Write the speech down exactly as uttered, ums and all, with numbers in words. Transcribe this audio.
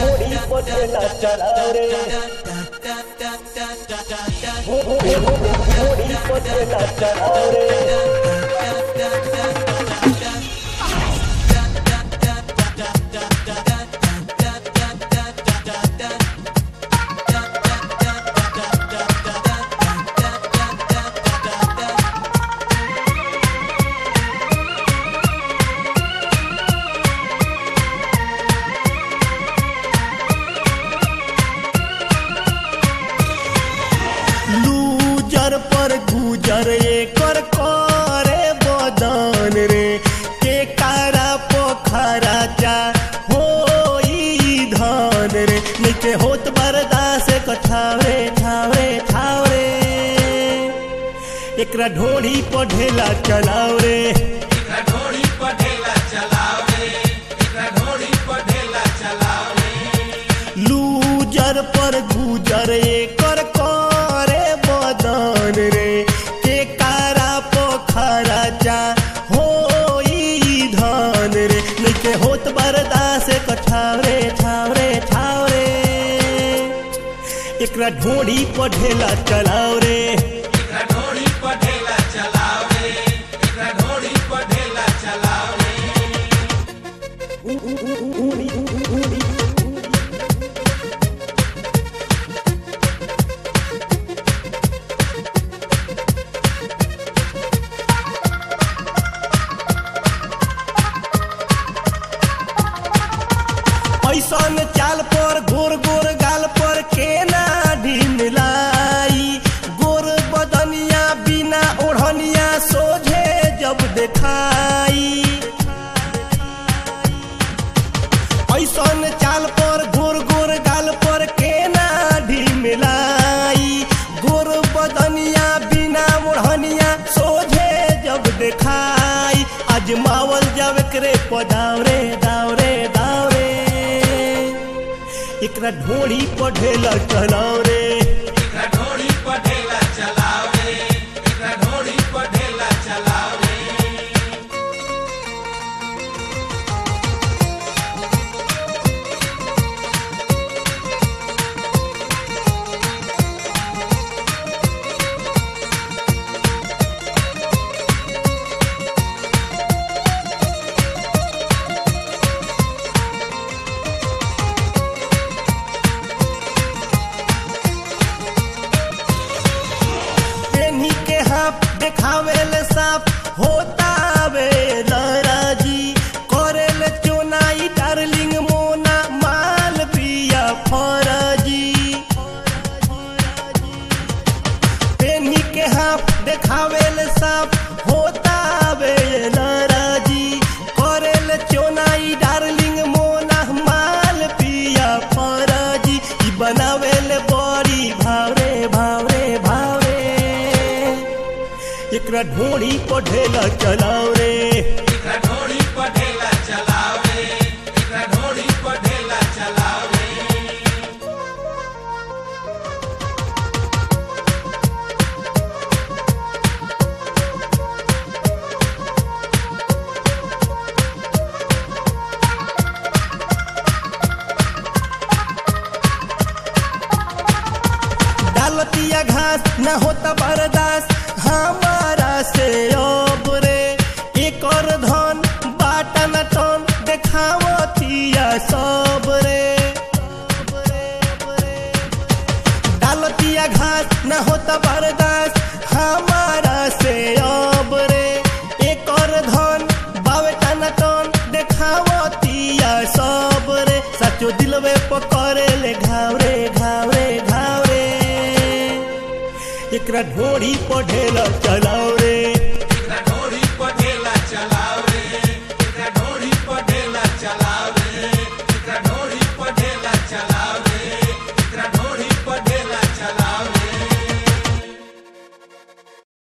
ढोड़ी पटेला चलाओ रे ढोड़ी पटेला चलाओ रे पर गुजर एकर करे बदन रे के कारा पोखरा चा होई धन रे निके होत बरदास कठावरे ठावरे ठावरे एकरा ढोड़ी पढ़ेला चलाओ रे एकरा ढोड़ी पढ़ेला चलाओ रे एकरा ढोड़ी पढ़ेला चलाओ रे लूजर पर गुजर एकर करे बदन रे के कारा पोखरा चा होई धन रे निके होत बरदास कठावरे ठावरे ठावरे एकरा ढोड़ी पढ़ेला चलाओ रे एकरा ढोड़ी पढ़ेला चलाओ रे एकरा ढोड़ी पढ़ेला चलाओ रे ऐसन चाल पर गोर गोर गाल पर केना ढिमलाई गोर बदनिया बिना ओढ़निया सोझे जब देखाई ऐसन चाल पर गोर गोर गाल पर केना ढिमलाई गोर बदनिया बिना ओढ़निया सोझे जब देखाई अजमावल जब करे पदावरे दावरे दावरे एकरा ढोड़ी पढ़ेला चलाओ रे एकरा ढोड़ी पढ़ेला चलाओ रे एकरा ढोड़ी पढ़ेला चलाओ रे देखावेले साफ होता वे लराजी करेले चोनाई डार्लिंग मोना माल पिया फरजी पेनी के हाथ देखावेले साफ होता वे लराजी करेले चोनाई डार्लिंग मोना माल पिया फरजी ई बनावेले बड़ी भावरे भावरे भावरे एकरा ढोड़ी पढ़ेला चलाओ रे एकरा ढोड़ी पढ़ेला चलाओ रे एकरा ढोड़ी पढ़ेला चलाओ रे डालतिया घास न होता बर्दाश्त हमारा से अब रे एकर धन बाटा न टन देखावतिया सब रे डालतिया घास न होता बर्दाश्त हमारा से अब रे एकर धन बाटा न टन देखावतिया सब रे सचो दिलवे पकड़े ले घावरे घावरे घावरे एकरा ढोड़ी पढ़ेला चला